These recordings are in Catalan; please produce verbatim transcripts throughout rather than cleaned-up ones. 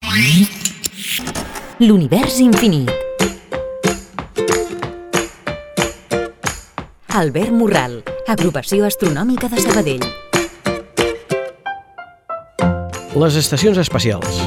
L'univers infinit. Albert Morral, Agrupació Astronòmica de Sabadell. Les estacions espacials.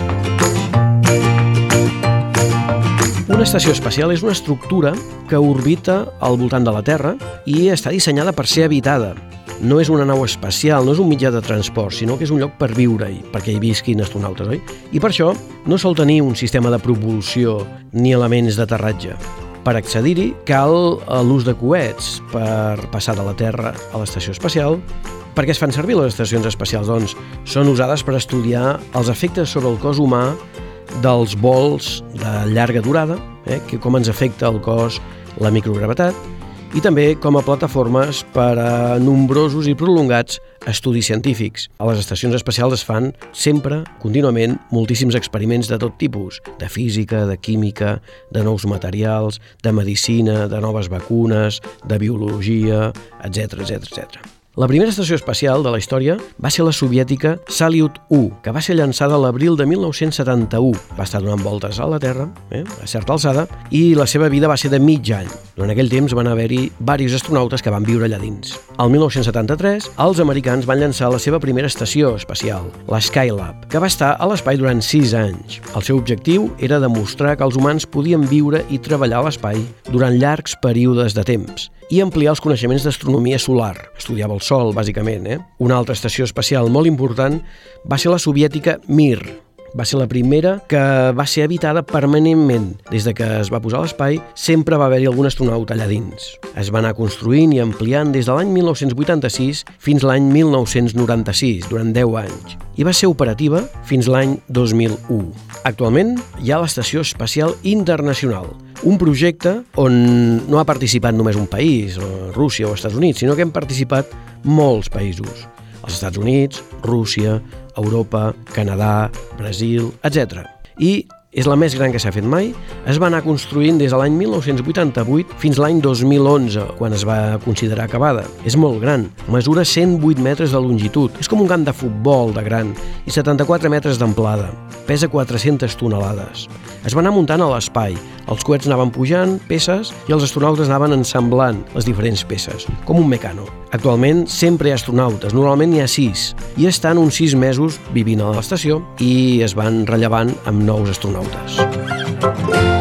Una estació espacial és una estructura que orbita al voltant de la Terra i està dissenyada per ser habitada. No és una nau espacial, no és un mitjà de transport, sinó que és un lloc per viure-hi, perquè hi visquin astronautes, oi? I per això no sol tenir un sistema de propulsió ni elements d'aterratge. Per accedir-hi cal l'ús de coets per passar de la Terra a l'estació espacial. Per què es fan servir les estacions espacials? Doncs són usades per estudiar els efectes sobre el cos humà dels vols de llarga durada, eh, que com ens afecta el cos la microgravetat, i també com a plataformes per a nombrosos i prolongats estudis científics. A les estacions espacials es fan sempre, contínuament, moltíssims experiments de tot tipus, de física, de química, de nous materials, de medicina, de noves vacunes, de biologia, etcètera, etcètera, etcètera. La primera estació espacial de la història va ser la soviètica Salyut u, que va ser llançada a l'abril de mil nou-cents setanta-u. Va estar donant voltes a la Terra, eh, a certa alçada, i la seva vida va ser de mig any. Durant aquell temps van haver-hi diversos astronautes que van viure allà dins. Al mil nou-cents setanta-tres, els americans van llançar la seva primera estació espacial, la Skylab, que va estar a l'espai durant sis anys. El seu objectiu era demostrar que els humans podien viure i treballar a l'espai durant llargs períodes de temps i ampliar els coneixements d'astronomia solar. Estudiava el Sol, bàsicament. Eh? Una altra estació espacial molt important va ser la soviètica Mir. Va ser la primera que va ser habitada permanentment. Des de que es va posar a l'espai, sempre va haver-hi algun astronauta allà dins. Es va anar construint i ampliant des de l'any mil nou-cents vuitanta-sis fins l'any mil nou-cents noranta-sis, durant deu anys, i va ser operativa fins l'any dos mil u. Actualment hi ha l'Estació Espacial Internacional, un projecte on no ha participat només un país, Rússia o Estats Units, sinó que han participat molts països. Els Estats Units, Rússia, Europa, Canadà, Brasil, etcètera. I és la més gran que s'ha fet mai. Es va anar construint des de l'any mil nou-cents vuitanta-vuit fins l'any dos mil onze, quan es va considerar acabada. És molt gran, mesura cent vuit metres de longitud, és com un camp de futbol de gran, i setanta-quatre metres d'amplada. Pesa quatre-centes tonelades. Es va anar muntant a l'espai, els coets anaven pujant peces i els astronautes anaven ensamblant les diferents peces, com un mecano. Actualment sempre hi ha astronautes, normalment n'hi ha sis, i estan uns sis mesos vivint a l'estació i es van rellevant amb nous astronautes.